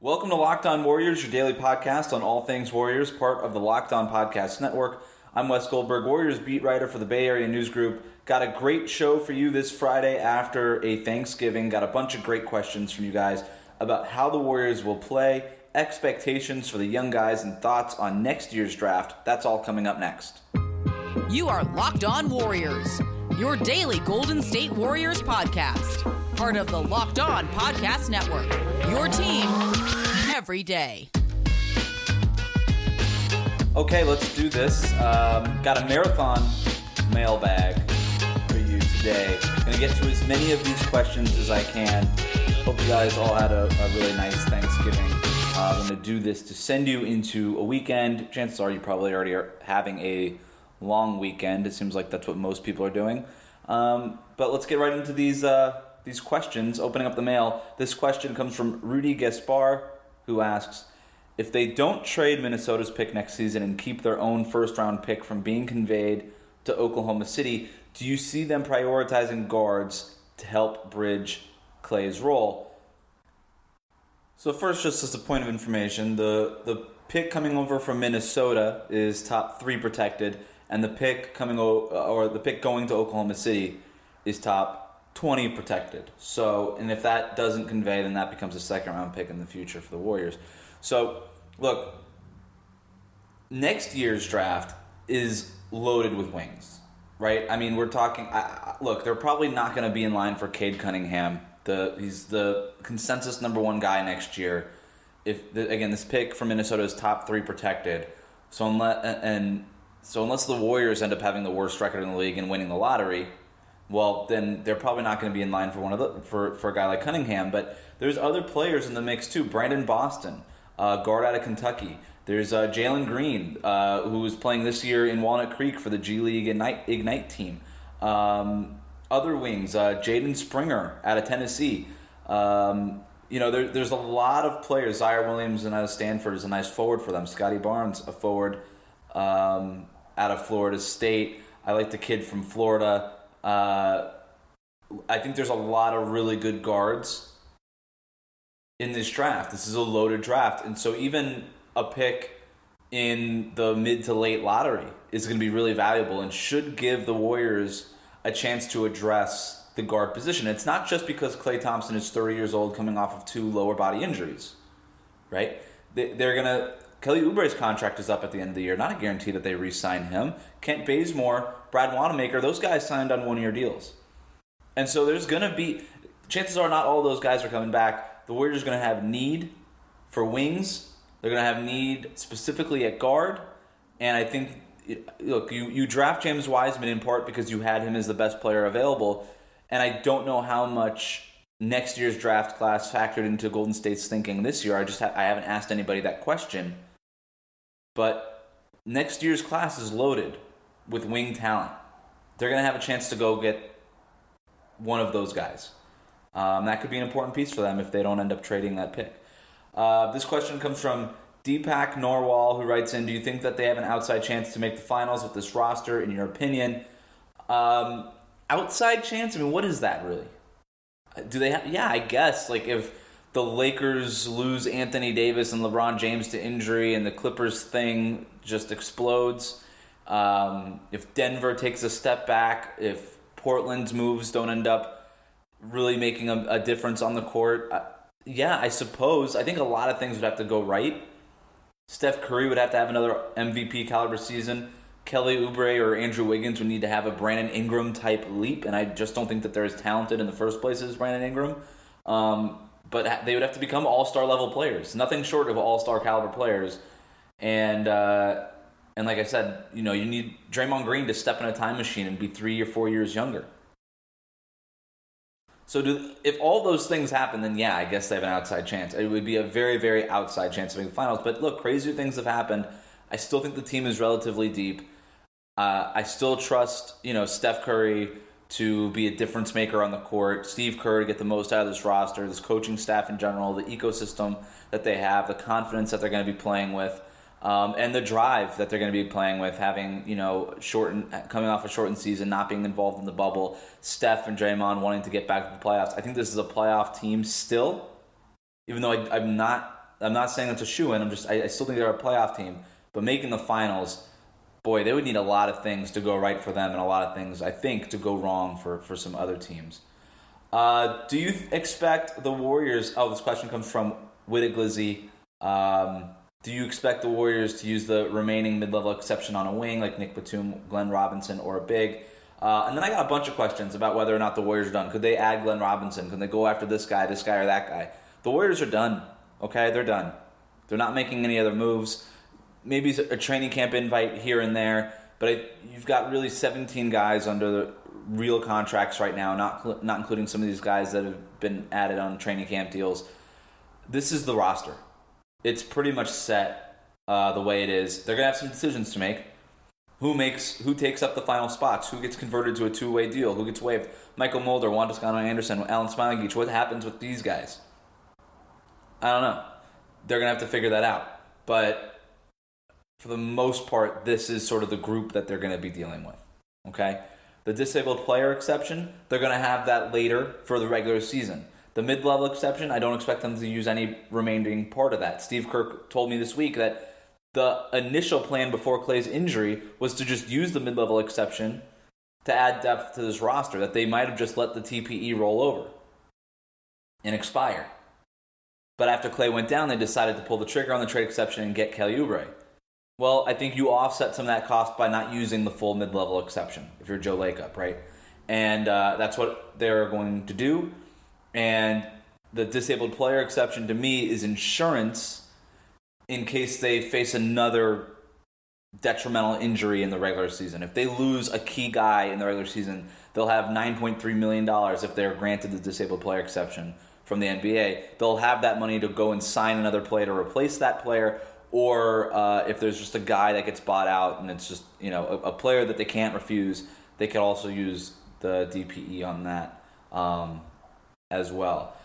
Welcome to Locked On Warriors, your daily podcast on all things Warriors, part of the Locked On Podcast Network. I'm Wes Goldberg, Warriors beat writer for the Bay Area News Group. Got a great show for you this Friday after a Thanksgiving. Got a bunch of great questions from you guys about how the Warriors will play, expectations for the young guys, and thoughts on next year's draft. That's all coming up next. You are Locked On Warriors, your daily Golden State Warriors podcast. Part of the Locked On Podcast Network, your team every day. Okay, let's do this. Got a marathon mailbag for you today. Gonna get to as many of these questions as I can. Hope you guys all had a really nice Thanksgiving. I'm gonna do this to send you into a weekend. Chances are you probably already are having a long weekend. It seems like that's what most people are doing. But let's get right into these questions. Opening up the mail. This question comes from Rudy Gaspar, who asks, if they don't trade Minnesota's pick next season and keep their own first-round pick from being conveyed to Oklahoma City, do you see them prioritizing guards to help bridge Klay's role? So first, just as a point of information, the pick coming over from Minnesota is top 3 protected, and the pick going to Oklahoma City is top 20 protected. So, and if that doesn't convey, then that becomes a second-round pick in the future for the Warriors. So, look, next year's draft is loaded with wings, right? I mean, we're talking. Look, they're probably not going to be in line for Cade Cunningham. He's the consensus number 1 guy next year. Again, this pick from Minnesota is top 3 protected. So unless the Warriors end up having the worst record in the league and winning the lottery, well, then they're probably not going to be in line for a guy like Cunningham. But there's other players in the mix too. Brandon Boston, guard out of Kentucky. There's Jalen Green, who is playing this year in Walnut Creek for the G League Ignite team. Other wings, Jaden Springer out of Tennessee. There's a lot of players. Zaire Williams out of Stanford is a nice forward for them. Scotty Barnes, a forward out of Florida State. I like the kid from Florida. I think there's a lot of really good guards in this draft. This is a loaded draft. And so even a pick in the mid to late lottery is going to be really valuable and should give the Warriors a chance to address the guard position. It's not just because Klay Thompson is 30 years old coming off of 2 lower body injuries, right? Kelly Oubre's contract is up at the end of the year. Not a guarantee that they re-sign him. Kent Bazemore, Brad Wanamaker, those guys signed on 1-year deals. And so there's going to be, chances are not all those guys are coming back. The Warriors are going to have need for wings. They're going to have need specifically at guard. And I think, look, you draft James Wiseman in part because you had him as the best player available. And I don't know how much next year's draft class factored into Golden State's thinking this year. I haven't asked anybody that question. But next year's class is loaded with wing talent. They're going to have a chance to go get one of those guys. That could be an important piece for them if they don't end up trading that pick. This question comes from Deepak Norwal, who writes in, do you think that they have an outside chance to make the finals with this roster, in your opinion? Outside chance? I mean, what is that really? Do they have? Yeah, I guess. Like if the Lakers lose Anthony Davis and LeBron James to injury and the Clippers thing just explodes, if Denver takes a step back, if Portland's moves don't end up really making a difference on the court, yeah, I suppose. I think a lot of things would have to go right. Steph Curry would have to have another MVP caliber season. Kelly Oubre or Andrew Wiggins would need to have a Brandon Ingram type leap, and I just don't think that they're as talented in the first place as Brandon Ingram. But they would have to become all-star level players, nothing short of all-star caliber players. And like I said, you need Draymond Green to step in a time machine and be 3 or 4 years younger. So if all those things happen, then yeah, I guess they have an outside chance. It would be a very, very outside chance of making the finals. But look, crazier things have happened. I still think the team is relatively deep. I still trust, Steph Curry to be a difference maker on the court, Steve Kerr to get the most out of this roster, this coaching staff in general, the ecosystem that they have, the confidence that they're going to be playing with, and the drive that they're going to be playing with, having, coming off a shortened season, not being involved in the bubble, Steph and Draymond wanting to get back to the playoffs. I think this is a playoff team still, even though I'm not not saying it's a shoo-in. I still think they're a playoff team. But making the finals, boy, they would need a lot of things to go right for them and a lot of things, I think, to go wrong for some other teams. Do you expect the Warriors... Oh, this question comes from Wittiglizzy. Do you expect the Warriors to use the remaining mid-level exception on a wing, like Nick Batum, Glenn Robinson, or a big? And then I got a bunch of questions about whether or not the Warriors are done. Could they add Glenn Robinson? Could they go after this guy, or that guy? The Warriors are done, okay? They're done. They're not making any other moves. Maybe a training camp invite here and there, but you've got really 17 guys under the real contracts right now, not including some of these guys that have been added on training camp deals. This is the roster. It's pretty much set the way it is. They're going to have some decisions to make. Who takes up the final spots? Who gets converted to a two-way deal? Who gets waived? Michael Mulder, Juan Toscano-Anderson, Alan Smailagic. What happens with these guys? I don't know. They're going to have to figure that out. But for the most part, this is sort of the group that they're going to be dealing with. Okay? The disabled player exception, they're going to have that later for the regular season. The mid-level exception, I don't expect them to use any remaining part of that. Steve Kerr told me this week that the initial plan before Clay's injury was to just use the mid-level exception to add depth to this roster, that they might have just let the TPE roll over and expire. But after Clay went down, they decided to pull the trigger on the trade exception and get Kelly Oubre. Well, I think you offset some of that cost by not using the full mid-level exception if you're Joe Lacob, right? And that's what they're going to do. And the disabled player exception, to me, is insurance in case they face another detrimental injury in the regular season. If they lose a key guy in the regular season, they'll have $9.3 million if they're granted the disabled player exception from the NBA. They'll have that money to go and sign another player to replace that player, or if there's just a guy that gets bought out and it's just a player that they can't refuse, they could also use the DPE on that as well.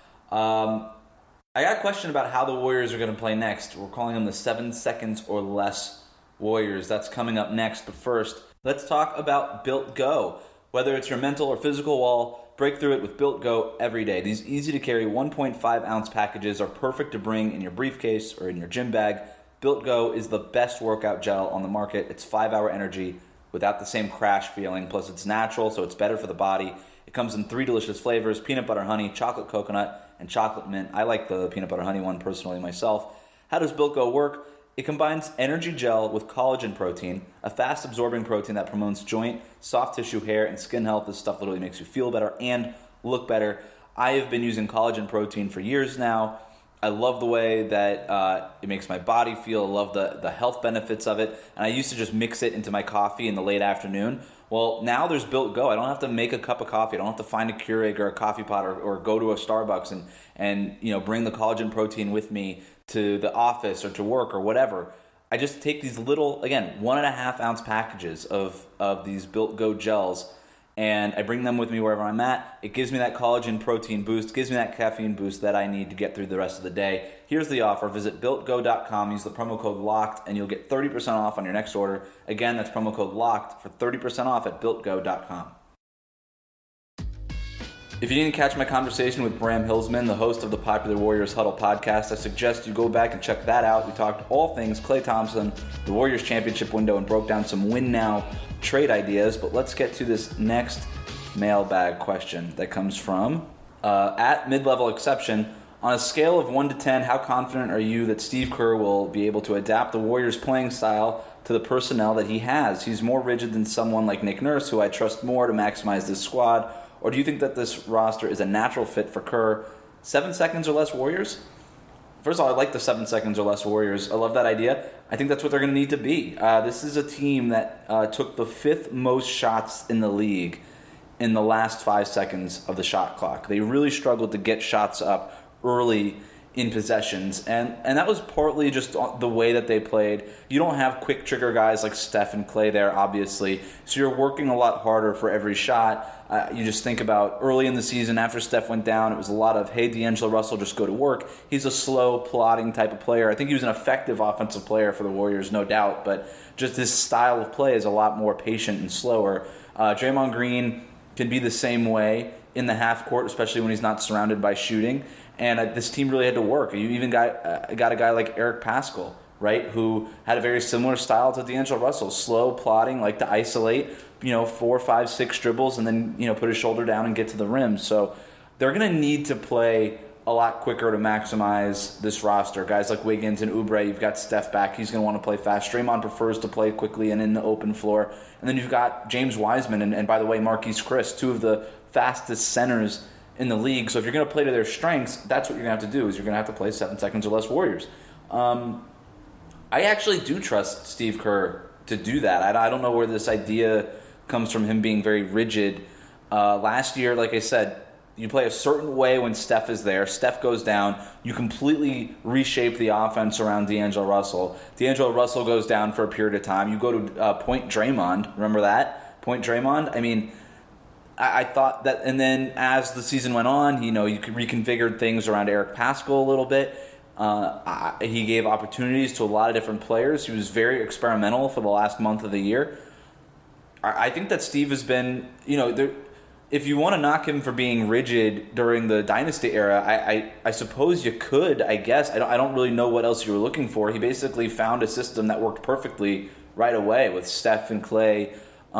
I got a question about how the Warriors are going to play next. We're calling them the 7 seconds or less Warriors. That's coming up next. But first, let's talk about Built Go. Whether it's your mental or physical wall, break through it with Built Go every day. These easy-to-carry 1.5-ounce packages are perfect to bring in your briefcase or in your gym bag. Built Go is the best workout gel on the market. It's 5-hour energy without the same crash feeling. Plus, it's natural, so it's better for the body. It comes in 3 delicious flavors: peanut butter honey, chocolate coconut, and chocolate mint. I like the peanut butter honey one personally myself. How does Built Go work? It combines energy gel with collagen protein, a fast-absorbing protein that promotes joint, soft tissue, hair, and skin health. This stuff literally makes you feel better and look better. I have been using collagen protein for years now. I love the way that it makes my body feel. I love the health benefits of it. And I used to just mix it into my coffee in the late afternoon. Well, now there's Built Go. I don't have to make a cup of coffee. I don't have to find a Keurig or a coffee pot or go to a Starbucks and bring the collagen protein with me to the office or to work or whatever. I just take these little, again, 1.5-ounce packages of these Built Go gels, and I bring them with me wherever I'm at. It gives me that collagen protein boost, gives me that caffeine boost that I need to get through the rest of the day. Here's the offer. Visit BuiltGo.com, use the promo code LOCKED, and you'll get 30% off on your next order. Again, that's promo code LOCKED for 30% off at BuiltGo.com. If you didn't catch my conversation with Bram Hillsman, the host of the popular Warriors Huddle podcast, I suggest you go back and check that out. We talked all things Klay Thompson, the Warriors championship window, and broke down some win now trade ideas. But let's get to this next mailbag question that comes from at mid-level exception. On a scale of 1 to 10, how confident are you that Steve Kerr will be able to adapt the Warriors playing style to the personnel that he has? He's more rigid than someone like Nick Nurse, who I trust more to maximize this squad. Or do you think that this roster is a natural fit for Kerr? 7 seconds or less Warriors? First of all, I like the 7 seconds or less Warriors. I love that idea. I think that's what they're going to need to be. This is a team that took the 5th most shots in the league in the last 5 seconds of the shot clock. They really struggled to get shots up early in possessions, and that was partly just the way that they played. You don't have quick trigger guys like Steph and Clay there, obviously, so you're working a lot harder for every shot. You just think about early in the season after Steph went down, it was a lot of, hey, D'Angelo Russell, just go to work. He's a slow, plodding type of player. I think he was an effective offensive player for the Warriors, no doubt, but just his style of play is a lot more patient and slower. Draymond Green can be the same way in the half court, especially when he's not surrounded by shooting. And this team really had to work. You even got a guy like Eric Paschall, right, who had a very similar style to D'Angelo Russell. Slow, plodding, like to isolate, 4, 5, 6 dribbles, and then, put his shoulder down and get to the rim. So they're going to need to play a lot quicker to maximize this roster. Guys like Wiggins and Oubre, you've got Steph back. He's going to want to play fast. Draymond prefers to play quickly and in the open floor. And then you've got James Wiseman and by the way, Marquise Chriss, two of the fastest centers in the league. So if you're going to play to their strengths, that's what you're going to have to do, is you're going to have to play 7 seconds or less Warriors. I actually do trust Steve Kerr to do that. I don't know where this idea comes from, him being very rigid. Last year, like I said, you play a certain way when Steph is there. Steph goes down. You completely reshape the offense around D'Angelo Russell. D'Angelo Russell goes down for a period of time. You go to point Draymond. Remember that? Point Draymond? I mean, I thought that, and then as the season went on, you reconfigured things around Eric Paschall a little bit. He gave opportunities to a lot of different players. He was very experimental for the last month of the year. I think that Steve has been, if you want to knock him for being rigid during the Dynasty era, I suppose you could, I guess. I don't really know what else you were looking for. He basically found a system that worked perfectly right away with Steph and Clay,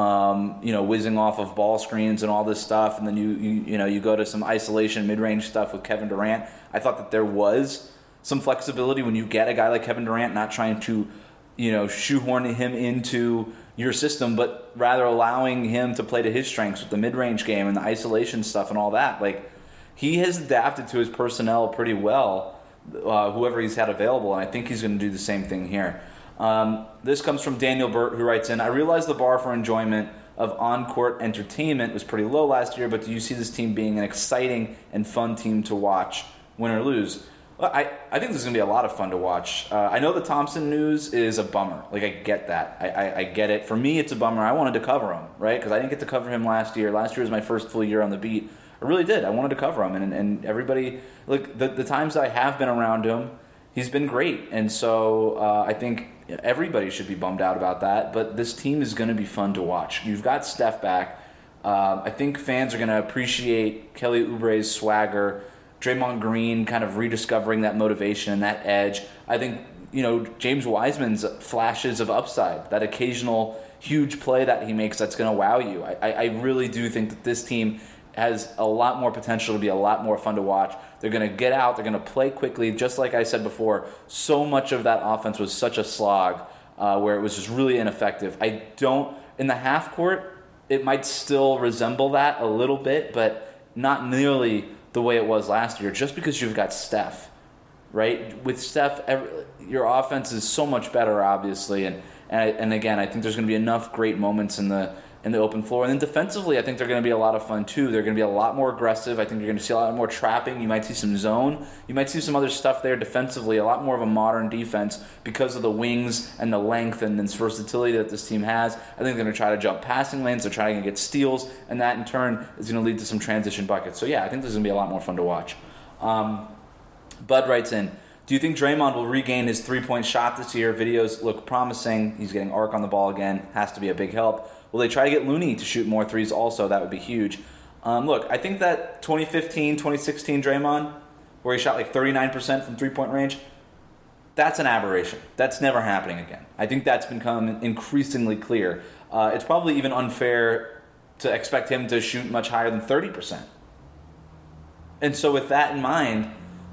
whizzing off of ball screens and all this stuff. And then you go to some isolation mid-range stuff with Kevin Durant. I thought that there was some flexibility when you get a guy like Kevin Durant, not trying to, shoehorn him into your system, but rather allowing him to play to his strengths with the mid-range game and the isolation stuff and all that. Like, he has adapted to his personnel pretty well, whoever he's had available, and I think he's going to do the same thing here. This comes from Daniel Burt, who writes in, I realize the bar for enjoyment of on-court entertainment was pretty low last year, but do you see this team being an exciting and fun team to watch, win or lose? Well, I think this is going to be a lot of fun to watch. I know the Thompson news is a bummer. Like, I get that. I get it. For me, it's a bummer. I wanted to cover him, right? Because I didn't get to cover him last year. Last year was my first full year on the beat. I really did. I wanted to cover him. And everybody, look, the times I have been around him, he's been great. And so I think everybody should be bummed out about that. But this team is going to be fun to watch. You've got Steph back. I think fans are going to appreciate Kelly Oubre's swagger, Draymond Green kind of rediscovering that motivation and that edge. I think, James Wiseman's flashes of upside, that occasional huge play that he makes that's going to wow you. I really do think that this team has a lot more potential to be a lot more fun to watch. They're going to get out. They're going to play quickly. Just like I said before, so much of that offense was such a slog where it was just really ineffective. In the half court, it might still resemble that a little bit, but not nearly the way it was last year, just because you've got Steph, right? With Steph, your offense is so much better, obviously, and again, I think there's going to be enough great moments in the open floor. And then defensively, I think they're going to be a lot of fun too. They're going to be a lot more aggressive. I think you're going to see a lot more trapping. You might see some zone. You might see some other stuff there defensively, a lot more of a modern defense because of the wings and the length and this versatility that this team has. I think they're going to try to jump passing lanes. They're trying to get steals, and that in turn is going to lead to some transition buckets. So yeah, I think this is going to be a lot more fun to watch. Bud writes in, do you think Draymond will regain his three-point shot this year? Videos look promising. He's getting arc on the ball again. Has to be a big help. Will they try to get Looney to shoot more threes also? That would be huge. Look, I think that 2015, 2016 Draymond, where he shot like 39% from three-point range, that's an aberration. That's never happening again. I think that's become increasingly clear. It's probably even unfair to expect him to shoot much higher than 30%. And so with that in mind,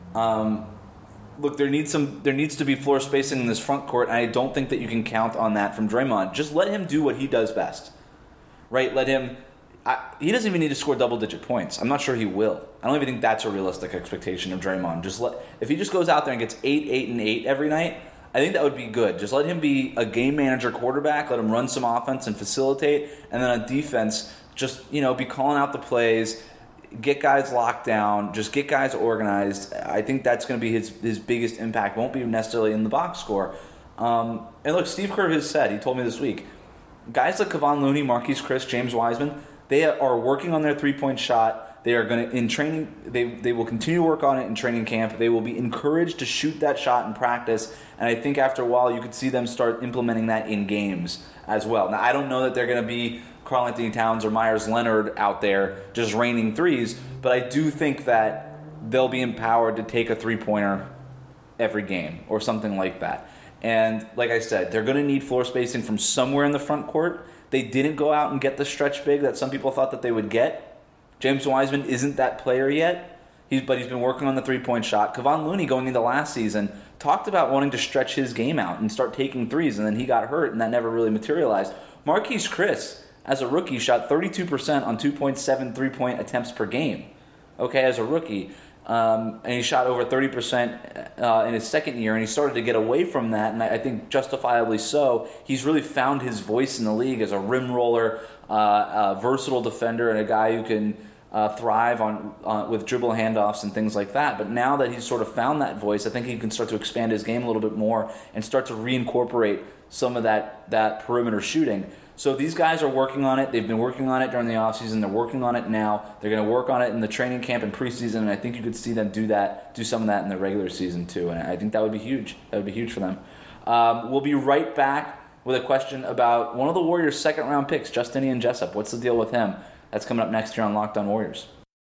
look, there needs to be floor spacing in this front court, and I don't think that you can count on that from Draymond. Just let him do what he does best, right? He doesn't even need to score double-digit points. I'm not sure he will. I don't even think that's a realistic expectation of Draymond. If he just goes out there and gets 8, and 8 every night, I think that would be good. Just let him be a game manager quarterback, let him run some offense and facilitate, and then on defense, just be calling out the plays, get guys locked down, just get guys organized. I think that's going to be his biggest impact. Won't be necessarily in the box score. And look, Steve Kerr has said, he told me this week, guys like Kevon Looney, Marquise Chriss, James Wiseman, they are working on their three-point shot. They are going to, in training, they will continue to work on it in training camp. They will be encouraged to shoot that shot in practice. And I think after a while, you could see them start implementing that in games as well. Now, I don't know that they're going to be Karl-Anthony Towns or Myers Leonard out there just raining threes, but I do think that they'll be empowered to take a three-pointer every game or something like that. And like I said, they're going to need floor spacing from somewhere in the front court. They didn't go out and get the stretch big that some people thought that they would get. James Wiseman isn't that player yet, but he's been working on the three-point shot. Kevon Looney, going into last season, talked about wanting to stretch his game out and start taking threes, and then he got hurt, and that never really materialized. Marquise Chris, as a rookie, shot 32% on 2.7 three-point attempts per game, okay, as a rookie. And he shot over 30% in his second year, and he started to get away from that, and I think justifiably so. He's really found his voice in the league as a rim roller, a versatile defender, and a guy who can thrive with dribble handoffs and things like that. But now that he's sort of found that voice, I think he can start to expand his game a little bit more and start to reincorporate some of that perimeter shooting. So these guys are working on it. They've been working on it during the offseason. They're working on it now. They're going to work on it in the training camp and preseason, and I think you could see them do some of that in the regular season too. And I think that would be huge. That would be huge for them. We'll be right back with a question about one of the Warriors' second-round picks, Justinian Jessup. What's the deal with him? That's coming up next here on Locked On Warriors.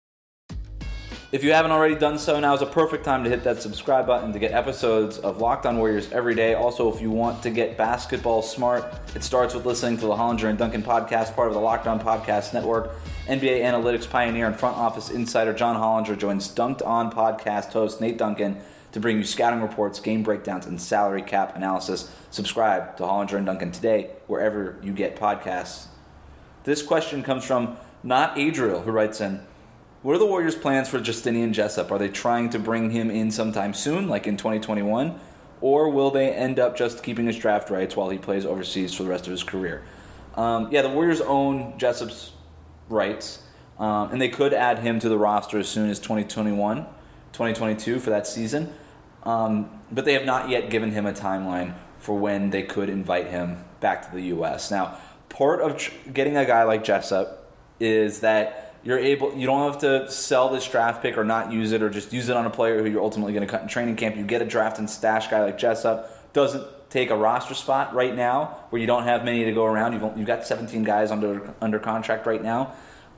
If you haven't already done so, now is a perfect time to hit that subscribe button to get episodes of Locked On Warriors every day. Also, if you want to get basketball smart, it starts with listening to the Hollinger and Duncan podcast, part of the Locked On Podcast Network. NBA analytics pioneer and front office insider John Hollinger joins Dunked On podcast host Nate Duncan to bring you scouting reports, game breakdowns, and salary cap analysis. Subscribe to Hollinger and Duncan today, wherever you get podcasts. This question comes from Not Adriel, who writes in, what are the Warriors' plans for Justinian Jessup? Are they trying to bring him in sometime soon, like in 2021? Or will they end up just keeping his draft rights while he plays overseas for the rest of his career? The Warriors own Jessup's rights, and they could add him to the roster as soon as 2021, 2022 for that season. But they have not yet given him a timeline for when they could invite him back to the U.S. Now, part of getting a guy like Jessup is that you don't have to sell this draft pick or not use it or just use it on a player who you're ultimately going to cut in training camp. You get a draft and stash guy like Jessup. Doesn't take a roster spot right now where you don't have many to go around. You've got 17 guys under contract right now.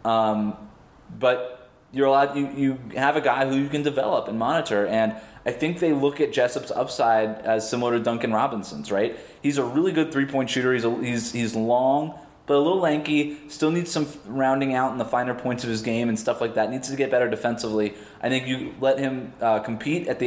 But you're allowed. You have a guy who you can develop and monitor. And I think they look at Jessup's upside as similar to Duncan Robinson's, right? He's a really good three-point shooter. He's long, but a little lanky, still needs some rounding out in the finer points of his game and stuff like that. Needs to get better defensively. I think you let him compete at the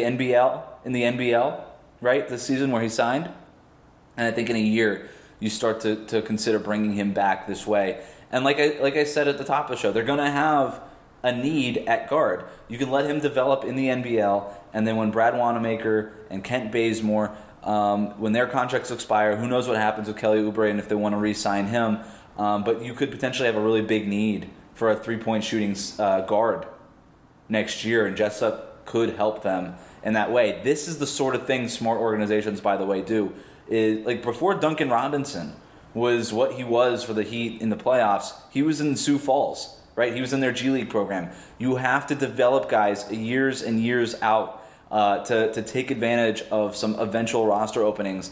NBL, right, this season where he signed. And I think in a year you start to consider bringing him back this way. And like I said at the top of the show, they're going to have a need at guard. You can let him develop in the NBL, and then when Brad Wanamaker and Kent Bazemore, when their contracts expire, who knows what happens with Kelly Oubre and if they want to re-sign him. But you could potentially have a really big need for a three-point shooting guard next year, and Jessup could help them in that way. This is the sort of thing smart organizations, by the way, do. Is like before Duncan Robinson was what he was for the Heat in the playoffs, he was in Sioux Falls, right? He was in their G League program. You have to develop guys years and years out to take advantage of some eventual roster openings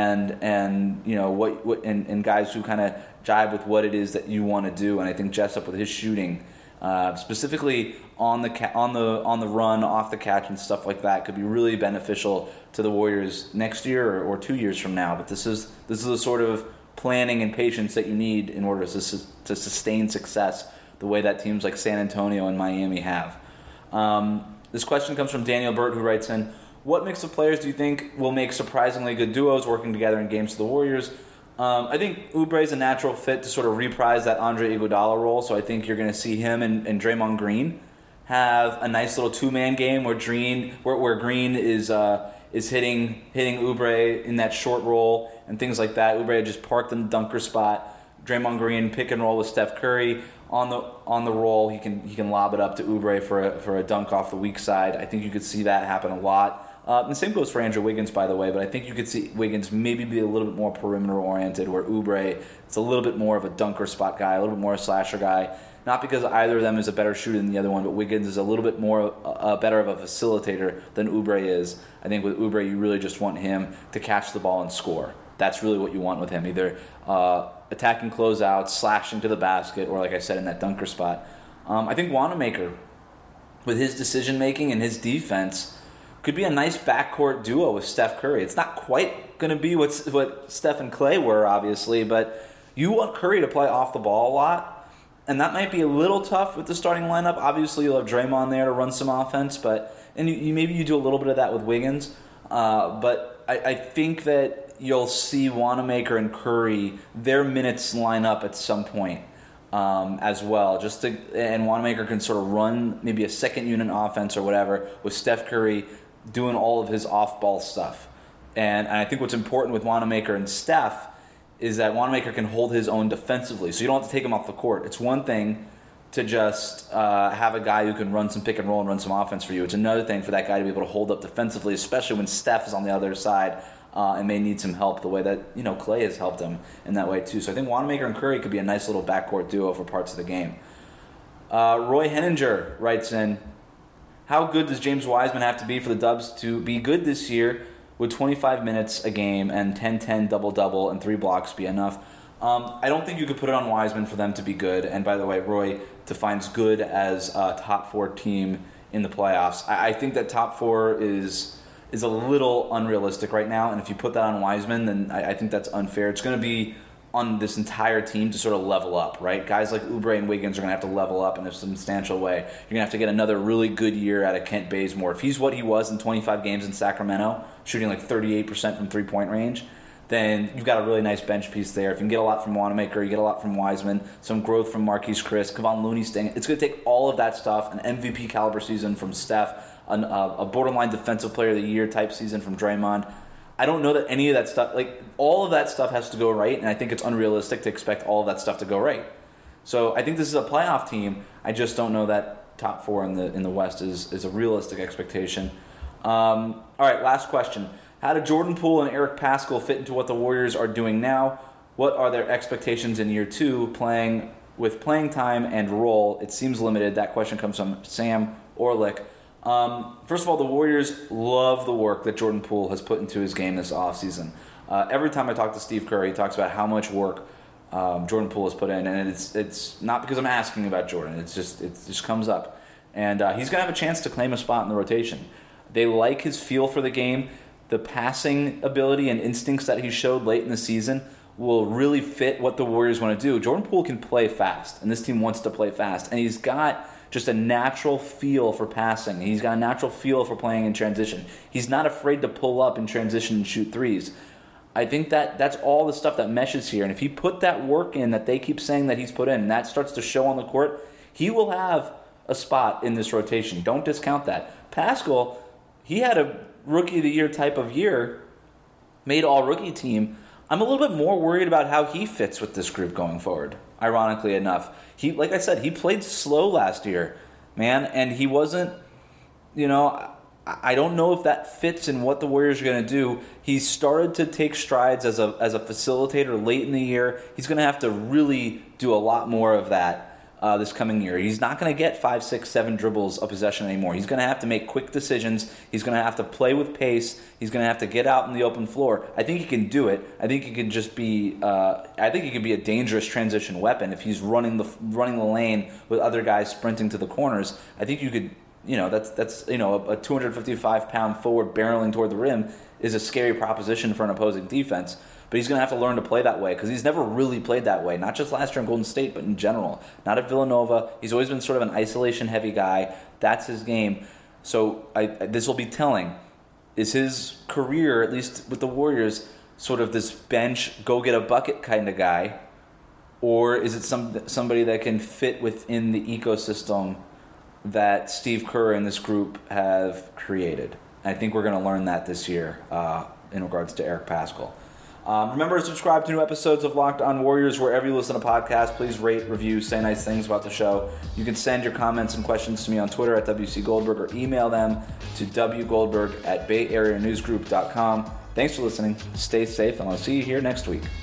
and you know what and guys who kind of jive with what it is that you want to do. And I think Jessup with his shooting, specifically on the run, off the catch, and stuff like that, could be really beneficial to the Warriors next year or 2 years from now. But this is the sort of planning and patience that you need in order to sustain success the way that teams like San Antonio and Miami have. This question comes from Daniel Burt, who writes in, what mix of players do you think will make surprisingly good duos working together in games to the Warriors? I think Oubre is a natural fit to sort of reprise that Andre Iguodala role, so I think you're going to see him and Draymond Green have a nice little two-man game where Green is hitting Oubre in that short roll and things like that. Oubre just parked in the dunker spot. Draymond Green pick and roll with Steph Curry on the roll. He can lob it up to Oubre for a dunk off the weak side. I think you could see that happen a lot. And the same goes for Andrew Wiggins, by the way, but I think you could see Wiggins maybe be a little bit more perimeter-oriented, where Oubre is a little bit more of a dunker spot guy, a little bit more a slasher guy. Not because either of them is a better shooter than the other one, but Wiggins is a little bit more better of a facilitator than Oubre is. I think with Oubre, you really just want him to catch the ball and score. That's really what you want with him, either attacking closeouts, slashing to the basket, or like I said, in that dunker spot. I think Wanamaker with his decision-making and his defense, could be a nice backcourt duo with Steph Curry. It's not quite going to be what Steph and Clay were, obviously, but you want Curry to play off the ball a lot, and that might be a little tough with the starting lineup. Obviously, you'll have Draymond there to run some offense, and maybe you do a little bit of that with Wiggins, but I think that you'll see Wanamaker and Curry, their minutes line up at some point. As well, and Wanamaker can sort of run maybe a second unit offense or whatever with Steph Curry doing all of his off-ball stuff. And I think what's important with Wanamaker and Steph is that Wanamaker can hold his own defensively, so you don't have to take him off the court. It's one thing to just have a guy who can run some pick and roll and run some offense for you. It's another thing for that guy to be able to hold up defensively, especially when Steph is on the other side and may need some help the way that Clay has helped him in that way too. So I think Wanamaker and Curry could be a nice little backcourt duo for parts of the game. Roy Henninger writes in, how good does James Wiseman have to be for the Dubs to be good this year? Would 25 minutes a game and 10-10 double-double and 3 blocks be enough? I don't think you could put it on Wiseman for them to be good. And by the way, Roy defines good as a top 4 team in the playoffs. I think that top 4 is a little unrealistic right now, and if you put that on Wiseman, then I think that's unfair. It's going to be on this entire team to sort of level up, right? Guys like Oubre and Wiggins are going to have to level up in a substantial way. You're going to have to get another really good year out of Kent Bazemore. If he's what he was in 25 games in Sacramento, shooting like 38% from three-point range, then you've got a really nice bench piece there. If you can get a lot from Wanamaker, you get a lot from Wiseman, some growth from Marquise Chris, Kevon Looney staying. It's going to take all of that stuff, an MVP caliber season from Steph, a borderline defensive player of the year type season from Draymond. I don't know that any of that stuff, all of that stuff has to go right, and I think it's unrealistic to expect all of that stuff to go right. So I think this is a playoff team. I just don't know that top 4 in the West is a realistic expectation. All right, last question. How do Jordan Poole and Eric Paschall fit into what the Warriors are doing now? What are their expectations in year 2 with playing time and role? It seems limited. That question comes from Sam Orlick. First of all, the Warriors love the work that Jordan Poole has put into his game this offseason. Every time I talk to Steve Kerr, he talks about how much work Jordan Poole has put in, and it's not because I'm asking about Jordan. It just comes up, and he's going to have a chance to claim a spot in the rotation. They like his feel for the game. The passing ability and instincts that he showed late in the season will really fit what the Warriors want to do. Jordan Poole can play fast, and this team wants to play fast, and he's got just a natural feel for passing. He's got a natural feel for playing in transition. He's not afraid to pull up in transition and shoot threes. I think that's all the stuff that meshes here. And if he put that work in that they keep saying that he's put in, and that starts to show on the court, he will have a spot in this rotation. Don't discount that. Paschall, he had a Rookie of the Year type of year, made all-rookie team. I'm a little bit more worried about how he fits with this group going forward, ironically enough. He, like I said, he played slow last year, man, and he wasn't, I don't know if that fits in what the Warriors are going to do. He started to take strides as a facilitator late in the year. He's going to have to really do a lot more of that this coming year. He's not going to get 5, 6, 7 dribbles a possession anymore. He's going to have to make quick decisions. He's going to have to play with pace. He's going to have to get out in the open floor. I think he can do it. I think he can just be. I think he can be a dangerous transition weapon if he's running the lane with other guys sprinting to the corners. I think you could. That's a 255-pound forward barreling toward the rim is a scary proposition for an opposing defense. But he's going to have to learn to play that way because he's never really played that way, not just last year in Golden State, but in general. Not at Villanova. He's always been sort of an isolation-heavy guy. That's his game. So this will be telling. Is his career, at least with the Warriors, sort of this bench, go-get-a-bucket kind of guy? Or is it somebody that can fit within the ecosystem that Steve Kerr and this group have created? I think we're going to learn that this year in regards to Eric Paschall. Remember to subscribe to new episodes of Locked On Warriors wherever you listen to podcasts. Please rate, review, say nice things about the show. You can send your comments and questions to me on Twitter at WC Goldberg or email them to wgoldberg@bayareanewsgroup.com. Thanks for listening. Stay safe, and I'll see you here next week.